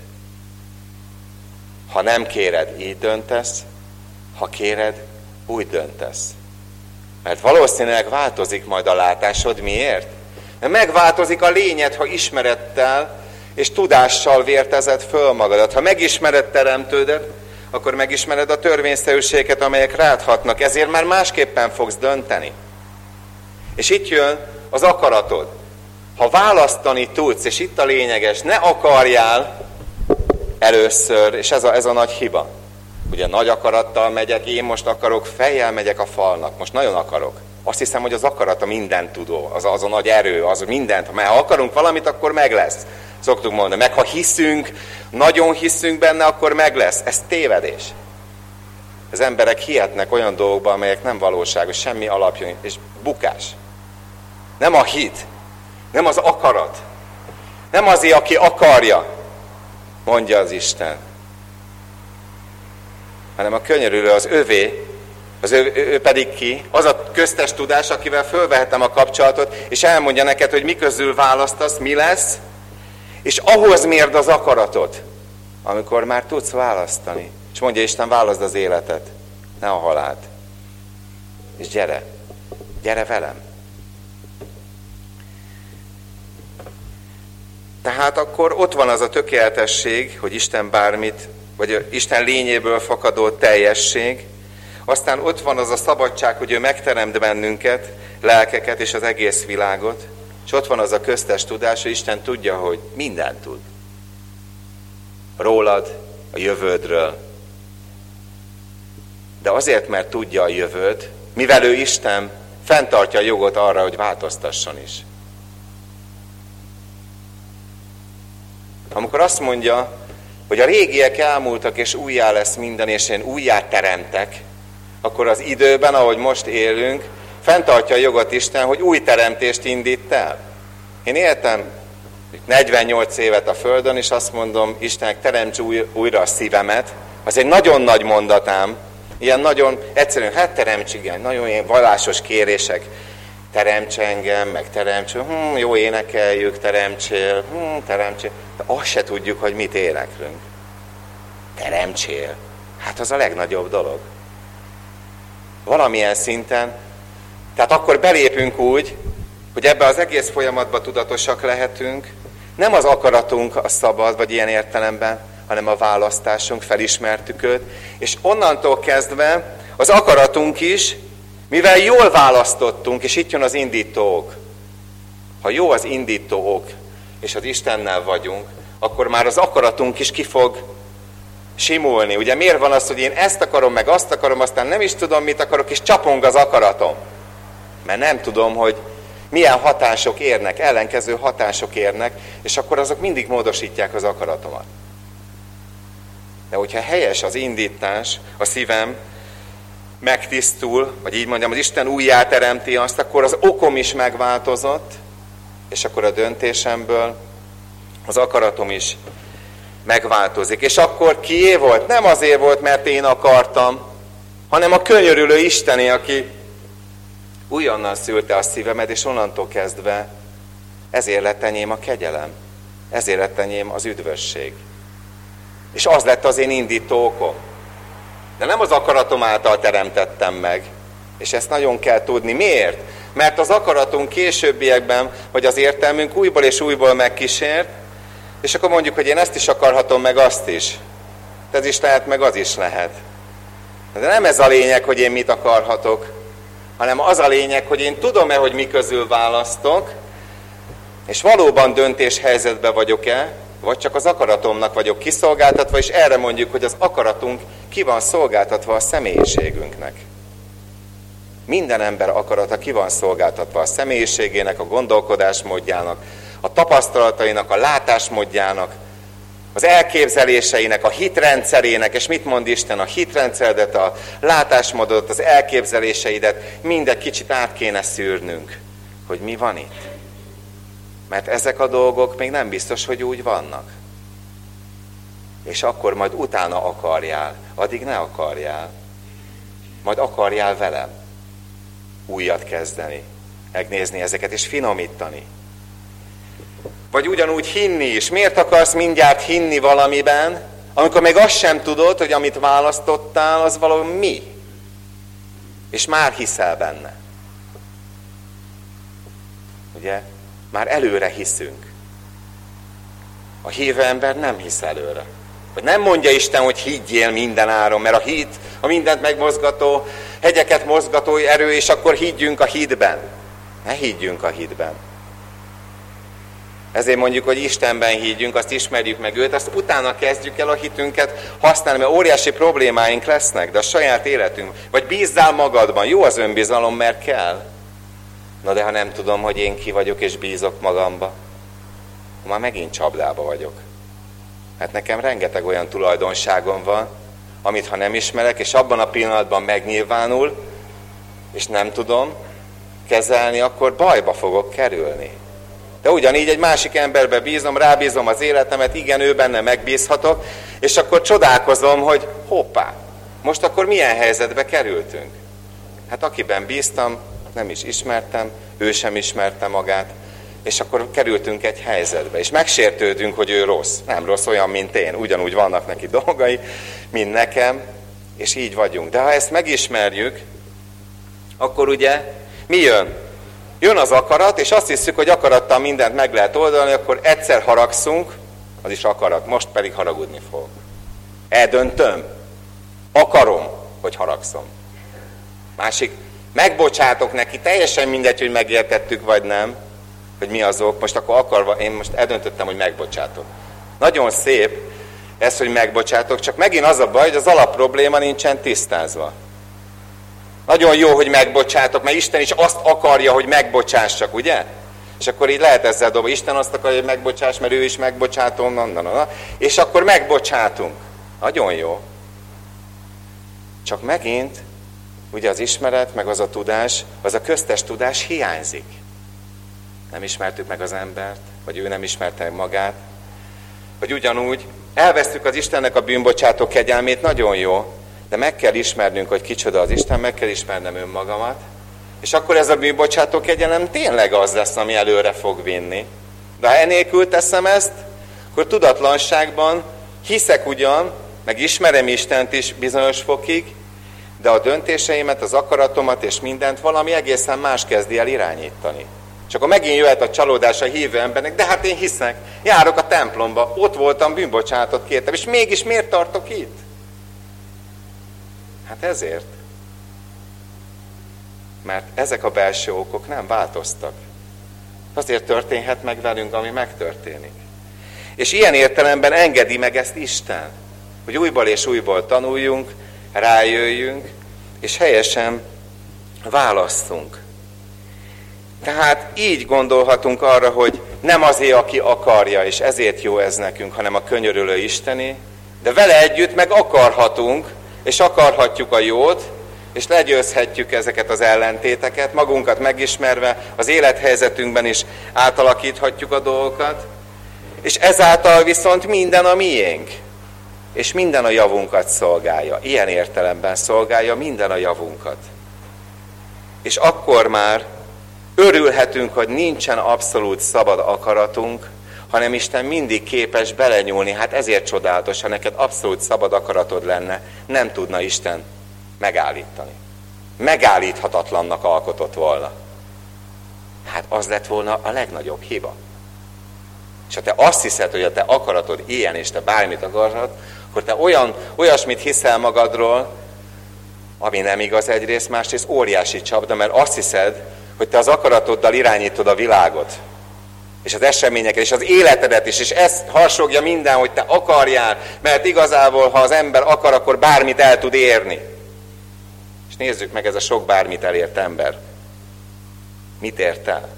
Ha nem kéred, így döntesz, ha kéred, úgy döntesz. Mert valószínűleg változik majd a látásod. Miért? Mert megváltozik a lényed, ha ismerettel és tudással vértezed föl magadat. Ha megismered teremtődet, akkor megismered a törvényszerűségeket, amelyek rád hatnak. Ezért már másképpen fogsz dönteni. És itt jön az akaratod. Ha választani tudsz, és itt a lényeges, ne akarjál először, és ez a, ez a nagy hiba. Ugye nagy akarattal megyek, én most akarok, fejjel megyek a falnak, most nagyon akarok. Azt hiszem, hogy az akarat a mindent tudó, az, az a nagy erő, az mindent. Mert ha akarunk valamit, akkor meg lesz. Szoktuk mondani, meg ha hiszünk, nagyon hiszünk benne, akkor meg lesz. Ez tévedés. Az emberek hihetnek olyan dolgokban, amelyek nem valóságos, semmi alapja, és bukás. Nem a hit, nem az akarat, Nem azért, aki akarja, mondja az Isten, hanem a könyörülő az övé, az ő, ő pedig ki, az a köztes tudás, akivel fölvehetem a kapcsolatot, és elmondja neked, hogy mi közül választasz, mi lesz, és ahhoz mérd az akaratot, amikor már tudsz választani. És mondja Isten, válaszd az életet, ne a halált. És gyere, gyere velem. Tehát akkor ott van az a tökéletesség, hogy Isten bármit, vagy Isten lényéből fakadó teljesség, aztán ott van az a szabadság, hogy ő megteremt bennünket, lelkeket és az egész világot, és ott van az a köztes tudás, hogy Isten tudja, hogy mindent tud. Rólad, a jövődről. De azért, mert tudja a jövőd, mivel ő Isten, fenntartja a jogot arra, hogy változtasson is. Amikor azt mondja, hogy a régiek elmúltak, és újjá lesz minden, és én újjá teremtek, akkor az időben, ahogy most élünk, fenntartja a jogot Isten, hogy új teremtést indít el. Én éltem negyvennyolc évet a Földön, és azt mondom, Istennek, teremts új, újra a szívemet. Az egy nagyon nagy mondatám, ilyen nagyon egyszerűen, hát teremts, igen, nagyon ilyen vallásos kérések. Teremts engem, meg teremts, hm, jó énekeljük, teremtsél, hm, teremtsél. De azt se tudjuk, hogy mit éneklünk. Teremtsél. Hát az a legnagyobb dolog. Valamilyen szinten. Tehát akkor belépünk úgy, hogy ebbe az egész folyamatban tudatosak lehetünk. Nem az akaratunk a szabad, vagy ilyen értelemben, hanem a választásunk, felismertük őt. És onnantól kezdve az akaratunk is, mivel jól választottunk, és itt jön az indító ok. Ha jó az indító ok, és az Istennel vagyunk, akkor már az akaratunk is ki fog simulni. Ugye miért van az, hogy én ezt akarom, meg azt akarom, aztán nem is tudom, mit akarok, és csapong az akaratom. Mert nem tudom, hogy milyen hatások érnek, ellenkező hatások érnek, és akkor azok mindig módosítják az akaratomat. De hogyha helyes az indítás, a szívem megtisztul, vagy így mondjam, az Isten újjáteremti azt, akkor az okom is megváltozott, és akkor a döntésemből az akaratom is megváltozik. És akkor kié volt? Nem azért volt, mert én akartam, hanem a könyörülő Istené, aki újonnan szülte a szívemet, és onnantól kezdve ezért lett enyém a kegyelem, ezért lett enyém az üdvösség. És az lett az én indító okom. De nem az akaratom által teremtettem meg. És ezt nagyon kell tudni. Miért? Mert az akaratunk későbbiekben, vagy az értelmünk újból és újból megkísért, és akkor mondjuk, hogy én ezt is akarhatom, meg azt is. Ez is lehet, meg az is lehet. De nem ez a lényeg, hogy én mit akarhatok, hanem az a lényeg, hogy én tudom-e, hogy mi közül választok, és valóban döntéshelyzetben vagyok-e, vagy csak az akaratomnak vagyok kiszolgáltatva, és erre mondjuk, hogy az akaratunk ki van szolgáltatva a személyiségünknek. Minden ember akarata ki van szolgáltatva a személyiségének, a gondolkodásmódjának, a tapasztalatainak, a látásmódjának, az elképzeléseinek, a hitrendszerének, és mit mond Isten? A hitrendszeredet, a látásmódodat, az elképzeléseidet mindegy kicsit át kéne szűrnünk, hogy mi van itt. Mert ezek a dolgok még nem biztos, hogy úgy vannak. És akkor majd utána akarjál, addig ne akarjál. Majd akarjál velem újat kezdeni, megnézni ezeket és finomítani. Vagy ugyanúgy hinni is. Miért akarsz mindjárt hinni valamiben, amikor még azt sem tudod, hogy amit választottál, az valami mi? És már hiszel benne. Ugye? Már előre hiszünk. A hívő ember nem hisz előre. Vagy nem mondja Isten, hogy higgyél minden áron, mert a hit, a mindent megmozgató, hegyeket mozgató erő, és akkor higgyünk a hitben. Ne higgyünk a hitben. Ezért mondjuk, hogy Istenben higgyünk, azt ismerjük meg őt, azt utána kezdjük el a hitünket használni, mert óriási problémáink lesznek, de a saját életünk. Vagy bízzál magadban. Jó az önbizalom, mert kell. Na de ha nem tudom, hogy én ki vagyok, és bízok magamba, már megint csapdába vagyok. Hát nekem rengeteg olyan tulajdonságom van, amit ha nem ismerek, és abban a pillanatban megnyilvánul, és nem tudom kezelni, akkor bajba fogok kerülni. De ugyanígy egy másik emberbe bízom, rábízom az életemet, igen, ő benne megbízhatok, és akkor csodálkozom, hogy hoppá, most akkor milyen helyzetbe kerültünk? Hát akiben bíztam, nem is ismertem, ő sem ismerte magát, és akkor kerültünk egy helyzetbe, és megsértődünk, hogy ő rossz. Nem rossz, olyan, mint én, ugyanúgy vannak neki dolgai, mint nekem, és így vagyunk. De ha ezt megismerjük, akkor ugye mi jön? Jön az akarat, és azt hiszük, hogy akarattal mindent meg lehet oldani, akkor egyszer haragszunk, az is akarat, most pedig haragudni fogok. Eldöntöm, akarom, hogy haragszom. Másik, megbocsátok neki, teljesen mindegy, hogy megértettük vagy nem, hogy mi azok, most akkor akarva, én most eldöntöttem, hogy megbocsátok. Nagyon szép ez, hogy megbocsátok, csak megint az a baj, hogy az alapprobléma nincsen tisztázva. Nagyon jó, hogy megbocsátok, mert Isten is azt akarja, hogy megbocsássak, ugye? És akkor így lehet ezzel dobni. Isten azt akarja, hogy megbocsáss, mert ő is megbocsátom, na, na, na, és akkor megbocsátunk. Nagyon jó. Csak megint, ugye az ismeret, meg az a tudás, az a köztes tudás hiányzik. Nem ismertük meg az embert, vagy ő nem ismerte meg magát, vagy ugyanúgy elvesztük az Istennek a bűnbocsátó kegyelmét, nagyon jó, de meg kell ismernünk, hogy kicsoda az Isten, meg kell ismernem önmagamat, és akkor ez a bűnbocsátó kegyelem tényleg az lesz, ami előre fog vinni. De ha enélkül teszem ezt, akkor tudatlanságban hiszek ugyan, meg ismerem Istent is bizonyos fokig, de a döntéseimet, az akaratomat és mindent valami egészen más kezdi el irányítani. És akkor megint jöhet a csalódás a hívő embernek, de hát én hiszek, járok a templomba, ott voltam, bűnbocsánatot kértem, és mégis miért tartok itt? Hát ezért. Mert ezek a belső okok nem változtak. Azért történhet meg velünk, ami megtörténik. És ilyen értelemben engedi meg ezt Isten, hogy újból és újból tanuljunk, rájöjjünk, és helyesen válasszunk. Tehát így gondolhatunk arra, hogy nem azért, aki akarja, és ezért jó ez nekünk, hanem a könyörülő Istené, de vele együtt meg akarhatunk, és akarhatjuk a jót, és legyőzhetjük ezeket az ellentéteket, magunkat megismerve, az élethelyzetünkben is átalakíthatjuk a dolgokat, és ezáltal viszont minden a miénk, és minden a javunkat szolgálja. Ilyen értelemben szolgálja minden a javunkat. És akkor már örülhetünk, hogy nincsen abszolút szabad akaratunk, hanem Isten mindig képes belenyúlni. Hát ezért csodálatos, ha neked abszolút szabad akaratod lenne, nem tudna Isten megállítani. Megállíthatatlannak alkotott volna. Hát az lett volna a legnagyobb hiba. És ha te azt hiszed, hogy a te akaratod ilyen, és te bármit akarod, akkor te olyan, olyasmit hiszel magadról, ami nem igaz egyrészt, másrészt óriási csapda, mert azt hiszed, hogy te az akaratoddal irányítod a világot, és az eseményeket, és az életedet is, és ezt harsogja minden, hogy te akarjál, mert igazából, ha az ember akar, akkor bármit el tud érni. És nézzük meg, ez a sok bármit elért ember. Mit ért el?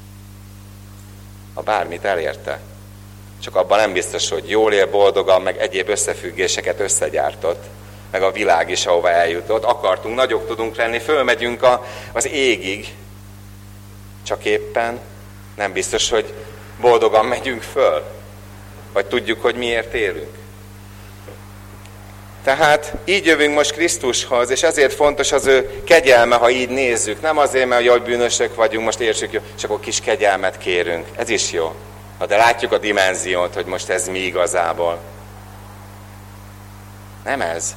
A bármit elérte. Csak abban nem biztos, hogy jól él, boldogan, meg egyéb összefüggéseket összegyártott, meg a világ is, ahova eljutott. Akartunk, nagyok tudunk lenni, fölmegyünk a, az égig, csak éppen nem biztos, hogy boldogan megyünk föl, vagy tudjuk, hogy miért élünk. Tehát így jövünk most Krisztushoz, és ezért fontos az ő kegyelme, ha így nézzük. Nem azért, mert jaj, bűnösök vagyunk, most értsük, jó, csak akkor kis kegyelmet kérünk. Ez is jó. De látjuk a dimenziót, hogy most ez mi igazából. Nem ez.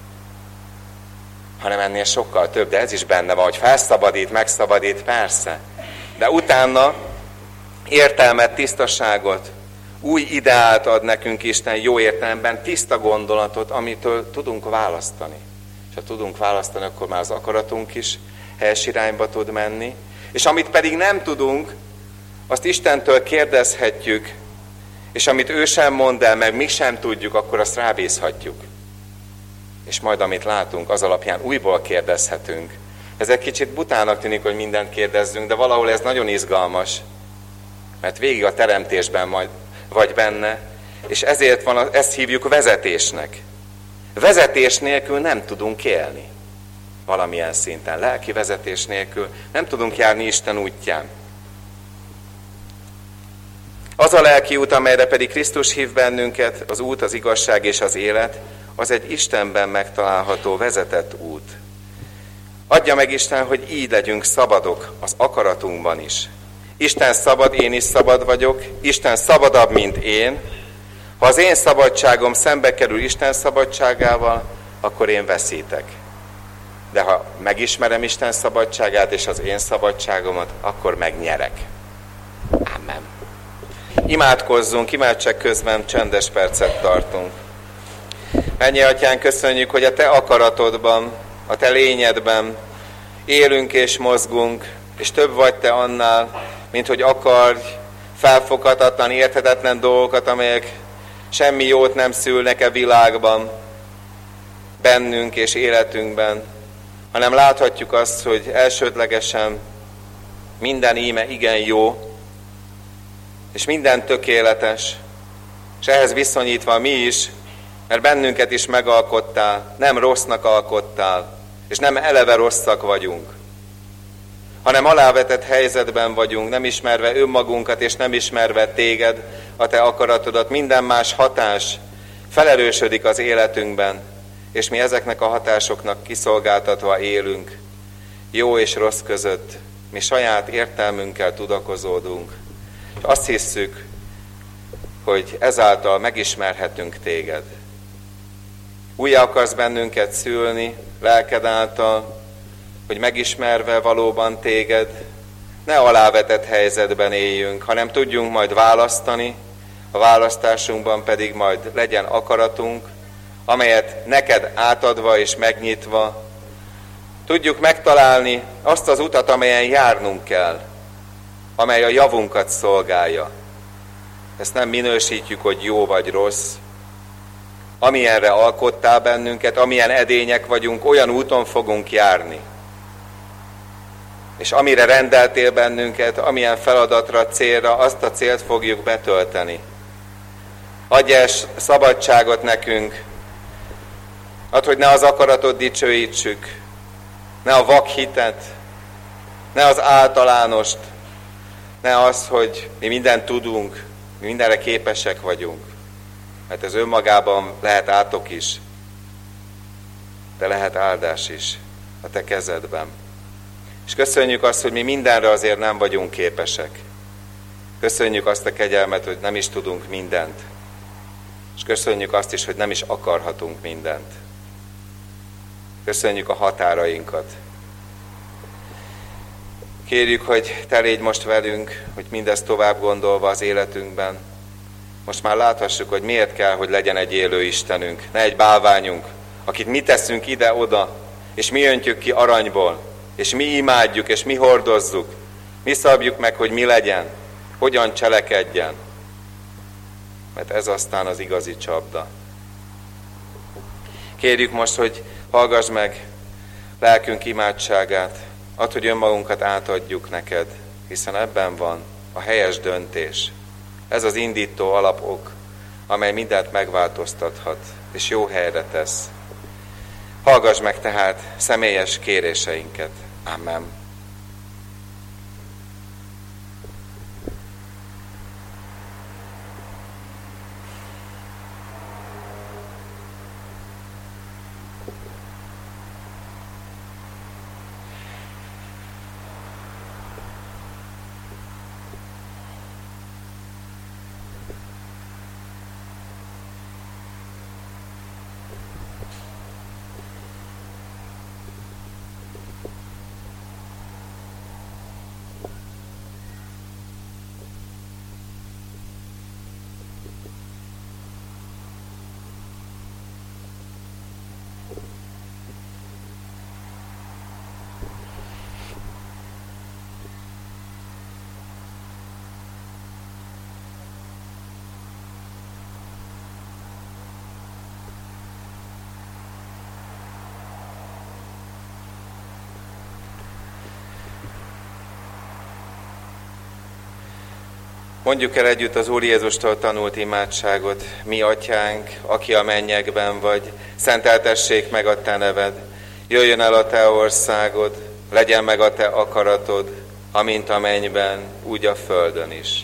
Hanem ennél sokkal több, de ez is benne van, hogy felszabadít, megszabadít, persze. De utána értelmet, tisztaságot, új ideált ad nekünk Isten, jó értelemben tiszta gondolatot, amitől tudunk választani. És ha tudunk választani, akkor már az akaratunk is helyes irányba tud menni. És amit pedig nem tudunk, azt Istentől kérdezhetjük, és amit ő sem mond el, meg mi sem tudjuk, akkor azt rábízhatjuk. És majd amit látunk, az alapján újból kérdezhetünk. Ez egy kicsit butának tűnik, hogy mindent kérdezzünk, de valahol ez nagyon izgalmas, mert végig a teremtésben majd vagy benne, és ezért van, ezt hívjuk vezetésnek. Vezetés nélkül nem tudunk élni. Valamilyen szinten, lelki vezetés nélkül nem tudunk járni Isten útján. Az a lelki út, amelyre pedig Krisztus hív bennünket, az út, az igazság és az élet, az egy Istenben megtalálható, vezetett út. Adja meg Isten, hogy így legyünk szabadok az akaratunkban is. Isten szabad, én is szabad vagyok, Isten szabadabb, mint én. Ha az én szabadságom szembe kerül Isten szabadságával, akkor én veszítek. De ha megismerem Isten szabadságát és az én szabadságomat, akkor megnyerek. Amen. Imádkozzunk, imádság közben csendes percet tartunk. Mennyi Atyánk, köszönjük, hogy a Te akaratodban, a Te lényedben élünk és mozgunk, és több vagy Te annál, mint hogy akarj felfoghatatlan, érthetetlen dolgokat, amelyek semmi jót nem szülnek e világban, bennünk és életünkben, hanem láthatjuk azt, hogy elsődlegesen minden íme igen jó, és minden tökéletes, és ehhez viszonyítva mi is, mert bennünket is megalkottál, nem rossznak alkottál, és nem eleve rosszak vagyunk, hanem alávetett helyzetben vagyunk, nem ismerve önmagunkat, és nem ismerve téged, a te akaratodat. Minden más hatás felerősödik az életünkben, és mi ezeknek a hatásoknak kiszolgáltatva élünk. Jó és rossz között mi saját értelmünkkel tudakozódunk. És azt hisszük, hogy ezáltal megismerhetünk téged. Újjá akarsz bennünket szülni, lelked által, hogy megismerve valóban téged, ne alávetett helyzetben éljünk, hanem tudjunk majd választani, a választásunkban pedig majd legyen akaratunk, amelyet neked átadva és megnyitva tudjuk megtalálni azt az utat, amelyen járnunk kell, amely a javunkat szolgálja. Ezt nem minősítjük, hogy jó vagy rossz. Amilyenre alkottál bennünket, amilyen edények vagyunk, olyan úton fogunk járni. És amire rendeltél bennünket, amilyen feladatra, célra, azt a célt fogjuk betölteni. Adj el szabadságot nekünk, add, hogy ne az akaratod dicsőítsük, ne a vak hitet, ne az általánost, ne az, hogy mi mindent tudunk, mi mindenre képesek vagyunk. Mert ez önmagában lehet átok is, de lehet áldás is a te kezedben. És köszönjük azt, hogy mi mindenre azért nem vagyunk képesek. Köszönjük azt a kegyelmet, hogy nem is tudunk mindent. És köszönjük azt is, hogy nem is akarhatunk mindent. Köszönjük a határainkat. Kérjük, hogy te légy most velünk, hogy mindezt tovább gondolva az életünkben. Most már láthassuk, hogy miért kell, hogy legyen egy élő Istenünk, ne egy bálványunk, akit mi teszünk ide-oda, és mi öntjük ki aranyból, és mi imádjuk, és mi hordozzuk, mi szabjuk meg, hogy mi legyen, hogyan cselekedjen. Mert ez aztán az igazi csapda. Kérjük most, hogy hallgass meg lelkünk imádságát, add, hogy önmagunkat átadjuk neked, hiszen ebben van a helyes döntés. Ez az indító alapok, amely mindent megváltoztathat, és jó helyre tesz. Hallgass meg tehát személyes kéréseinket. Amen. Mondjuk el együtt az Úr Jézustól tanult imádságot. Mi atyánk, aki a mennyekben vagy, szenteltessék meg a te neved. Jöjjön el a te országod, legyen meg a te akaratod, amint a mennyben, úgy a földön is.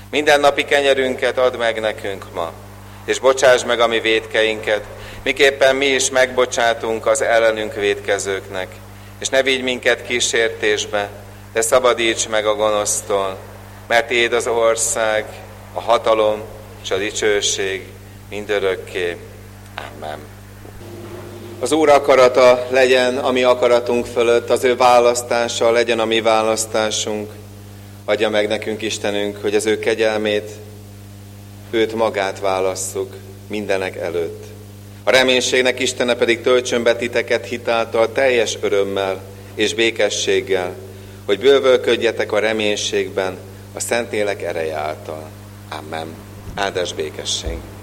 Mindennapi kenyerünket add meg nekünk ma, és bocsáss meg a mi vétkeinket, miképpen mi is megbocsátunk az ellenünk vétkezőknek. És ne vigy minket kísértésbe, de szabadíts meg a gonosztól, mert tiéd az ország, a hatalom és a dicsőség mindörökké. Amen. Az Úr akarata legyen a mi akaratunk fölött, az ő választása legyen a mi választásunk. Adja meg nekünk Istenünk, hogy az ő kegyelmét, őt magát válasszuk mindenek előtt. A reménységnek Istene pedig töltsön be titeket hitáltal teljes örömmel és békességgel, hogy bővölködjetek a reménységben a Szentlélek ereje által. Amen. Áldás békesség.